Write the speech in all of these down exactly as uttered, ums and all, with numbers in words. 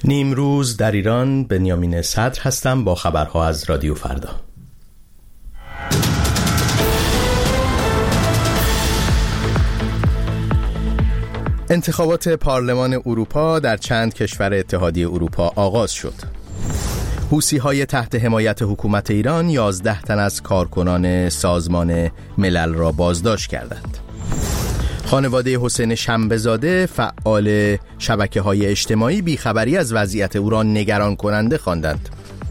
نیمروز در ایران، بنیامین صدر هستم با خبرها از رادیو فردا. انتخابات پارلمان اروپا در چند کشور اتحادیه اروپا آغاز شد. حوثی‌های تحت حمایت حکومت ایران یازده تن از کارکنان سازمان ملل را بازداشت کردند. خانواده حسین شنبه‌زاده فعال شبکه‌های اجتماعی بیخبری از وضعیت او را نگران کننده خواندند.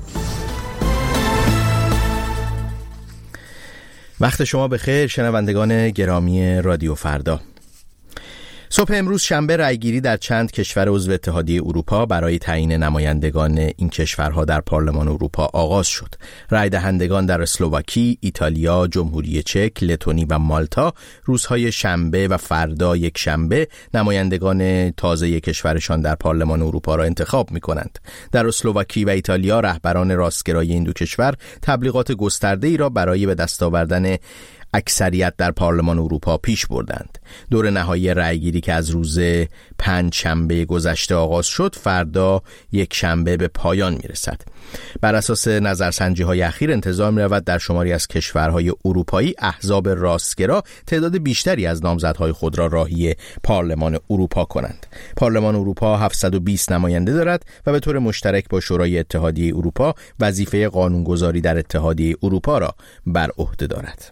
وقت شما بخیر شنوندگان گرامی رادیو فردا. صبح امروز شنبه رأیگیری در چند کشور عضو اتحادیه اروپا برای تعیین نمایندگان این کشورها در پارلمان اروپا آغاز شد. رأی دهندگان در اسلواکی، ایتالیا، جمهوری چک، لتونی و مالتا روزهای شنبه و فردا یک شنبه نمایندگان تازه کشورشان در پارلمان اروپا را انتخاب می‌کنند. در اسلواکی و ایتالیا رهبران راستگرای این دو کشور تبلیغات گسترده‌ای را برای به دست آوردن اکثریت در پارلمان اروپا پیش بردند. دور نهایی رأیگیری که از روز پنج شنبه گذشته آغاز شد، فردا یک شنبه به پایان میرسد. بر اساس نظرسنجی‌های اخیر انتظار می‌رود در شماری از کشورهای اروپایی احزاب راستگرا تعداد بیشتری از نامزدهای خود را راهی پارلمان اروپا کنند. پارلمان اروپا هفتصد و بیست نماینده دارد و به طور مشترک با شورای اتحادیه اروپا وظیفه قانونگذاری در اتحادیه اروپا را بر عهده دارد.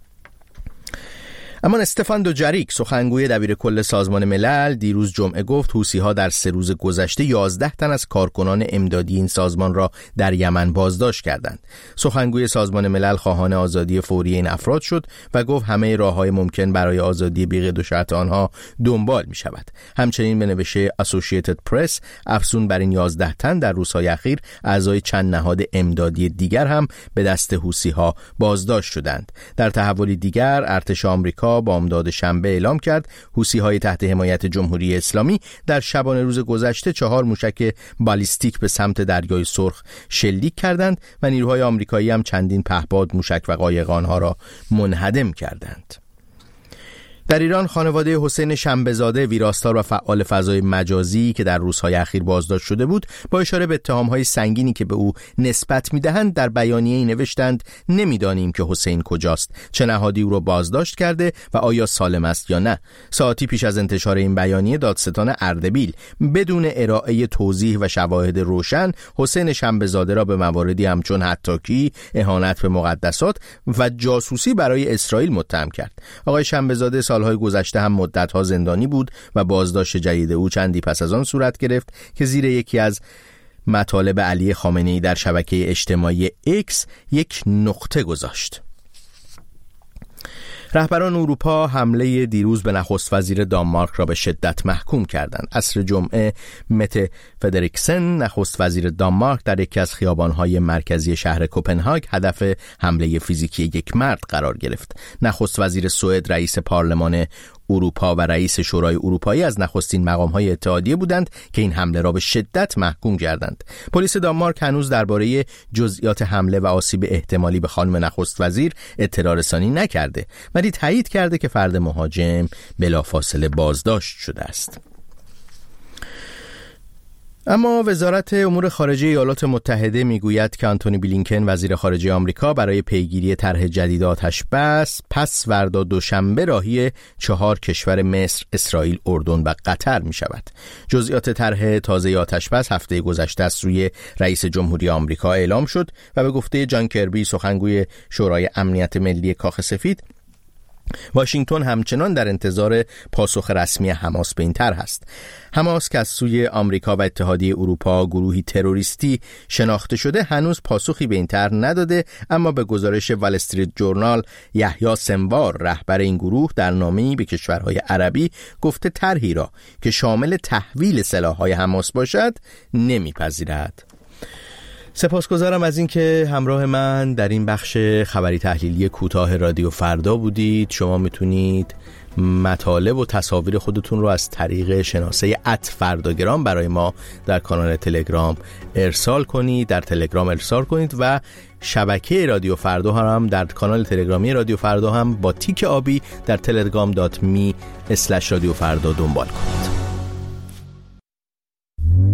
اما استفان دوجاریک سخنگوی دبیرکل سازمان ملل دیروز جمعه گفت حوثی‌ها در سه روز گذشته یازده تن از کارکنان امدادی این سازمان را در یمن بازداشت کردند. سخنگوی سازمان ملل خواهان آزادی فوری این افراد شد و گفت همه راه‌های ممکن برای آزادی بی‌قید و شرط آنها دنبال می‌شود. همچنین به نوشته اسوسییتد پرس افزون بر این یازده تن در روزهای اخیر اعضای چند نهاد امدادی دیگر هم به دست حوثی‌ها بازداشت شدند. در تحولی دیگر ارتش آمریکا با امداد شنبه اعلام کرد حوثی‌های تحت حمایت جمهوری اسلامی در شبانه روز گذشته چهار موشک بالیستیک به سمت دریای سرخ شلیک کردند و نیروهای آمریکایی هم چندین پهپاد موشک و قایق آنها را منهدم کردند. در ایران خانواده حسین شنبه‌زاده ویراستار و فعال فضای مجازی که در روزهای اخیر بازداشت شده بود با اشاره به اتهام‌های سنگینی که به او نسبت می‌دهند در بیانیه‌ای نوشتند نمی‌دانیم که حسین کجاست، چه نهادی او را بازداشت کرده و آیا سالم است یا نه. ساعتی پیش از انتشار این بیانیه دادستان اردبیل بدون ارائه توضیح و شواهد روشن حسین شنبه‌زاده را به مواردی همچون حطاکی، اهانت به مقدسات و جاسوسی برای اسرائیل متهم کرد. آقای شنبه‌زاده سالهای گذشته هم مدت‌ها زندانی بود و بازداشت جدید او چندی پس از آن صورت گرفت که زیر یکی از مطالب علی خامنه‌ای در شبکه اجتماعی ایکس یک نقطه گذاشت. رهبران اروپا حمله دیروز به نخست وزیر دانمارک را به شدت محکوم کردند. عصر جمعه مته فدریکسن نخست وزیر دانمارک در یکی از خیابان‌های مرکزی شهر کوپنهاگ هدف حمله فیزیکی یک مرد قرار گرفت. نخست وزیر سوئد رئیس پارلمان اروپا و رئیس شورای اروپایی از نخستین مقام‌های اتحادیه بودند که این حمله را به شدت محکوم کردند. پلیس دانمارک هنوز درباره جزئیات حمله و آسیب احتمالی به خانم نخست وزیر اطلاع رسانی نکرده، ولی تایید کرده که فرد مهاجم بلافاصله بازداشت شده است. اما وزارت امور خارجه ایالات متحده میگوید که آنتونی بلینکن وزیر خارجه آمریکا برای پیگیری طرح جدید آتش بس پس فردا دوشنبه راهی چهار کشور مصر، اسرائیل، اردن و قطر می شود. جزئیات طرح تازه آتش بس هفته گذشته از سوی رئیس جمهوری آمریکا اعلام شد و به گفته جان کربی سخنگوی شورای امنیت ملی کاخ سفید، واشنگتن همچنان در انتظار پاسخ رسمی حماس به این طرح است. حماس که از سوی آمریکا و اتحادیه اروپا گروهی تروریستی شناخته شده هنوز پاسخی به این طرح نداده، اما به گزارش وال استریت جورنال یحیی سنوار رهبر این گروه در نامه‌ای به کشورهای عربی گفته طرحی را که شامل تحویل سلاح‌های حماس باشد نمیپذیرد. سپاسگزارم از اینکه همراه من در این بخش خبری تحلیلی کوتاه رادیو فردا بودید. شما میتونید مطالب و تصاویر خودتون رو از طریق شناسه ات فرداگرام برای ما در کانال تلگرام ارسال کنید، در تلگرام ارسال کنید و شبکه رادیو فردا هم در کانال تلگرامی رادیو فردا هم با تیک آبی در تلگرام دات می اسلش رادیو فردا دنبال کنید.